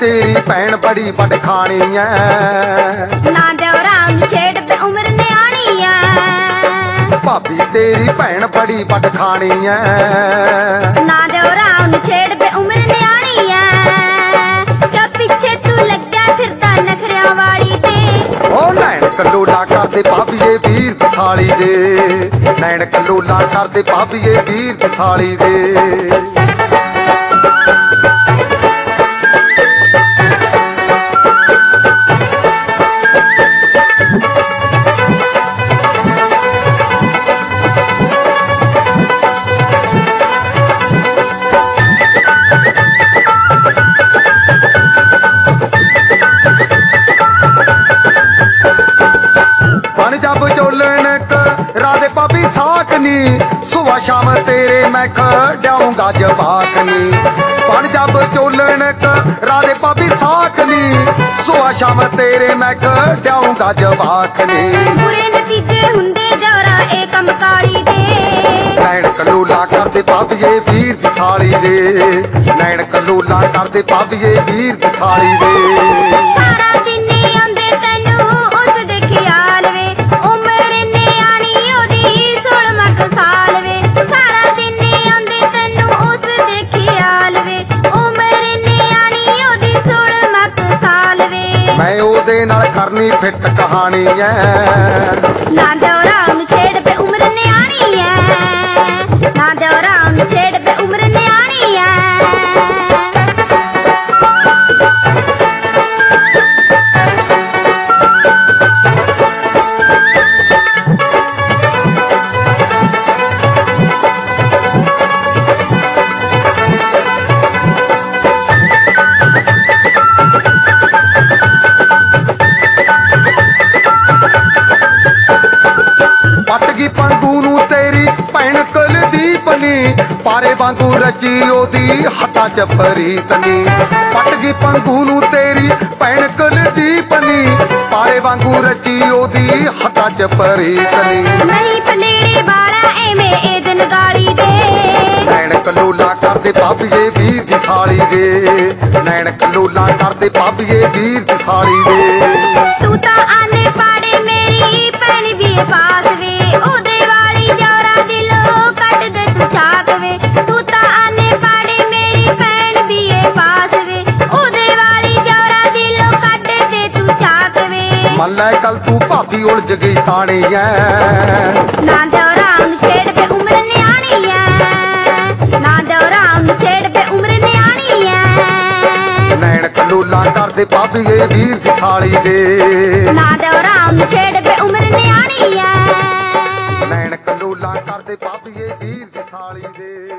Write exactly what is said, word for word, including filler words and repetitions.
तेरी भैन बड़ी बड़ खानी है। ना देवरा छेड़ पे उम्र न्याणी है। भाभी तेरी भैन बड़ी बड़ खानी है। ना देवरा छेड़ पे उम्र न्याणी है। क्या पीछे तू लग गया फिरदा नखरिया वाली ते। ओ नैन कलोला करदे भाभीए वीर साली दे। नैन कलोला करदे भाभीए वीर साली दे। जब चोलन राधे भाभी साकनी सुबह शाम तेरे मैं खड़ाऊंगा जवाकनी। बन जब चोलन राधे भाभी साकनी सुबह शाम तेरे मैं खड़ाऊंगा जवाकनी। बुरे नतीजे हुंदे जवरा ए कम काली दे। नैन कलोला करदे भाभीए वीर साली दे। नैन कलोला करदे भाभीए वीर साली दे। सारा दिन आंदे तैनू उस दे ख्याल वे। मैं ओदे नाल करनी फिट कहानी है। ना देवरा छेड़ पे उम्र न्याणी है। ना देवरा छेड़ पे उम्र न्याणी है। पटगी पंगू नू तेरी भैन कुलदीपनी पारे वांगू रची ओदी हटा च फरीतनी। पटगी पंगू नू तेरी भैन कुलदीपनी पारे वांगू रची ओदी हटा च फरीतनी। नहीं पलेरे वाला एमे ए दिन गाली दे। नैन कलोला करदे भाभीए वीर साली दे। नैन कलोला करदे भाभीए वीर साली दे। तू ता आने पाड़े मेरी भैन भी पास वे। ओदे वाली जवरा दिलों कट दे तू चाक वे। तू ता आने पाड़े मेरी भैन भी पास वे। ओदे वाली जवरा दिलों कट दे तू चाक वे। मन लै कल तू भाभी उलझ गई तानी है। ना देवरा छेड़ पे उम्र न्याणी है। ना देवरा छेड़ पे उम्र न्याणी है। नैन कलोला करदे भाभीए वीर साली दे। ना देवरा छेड़ पे उम्र न्याणी है। नैन कलोला करदे भाभीए वीर साली दे।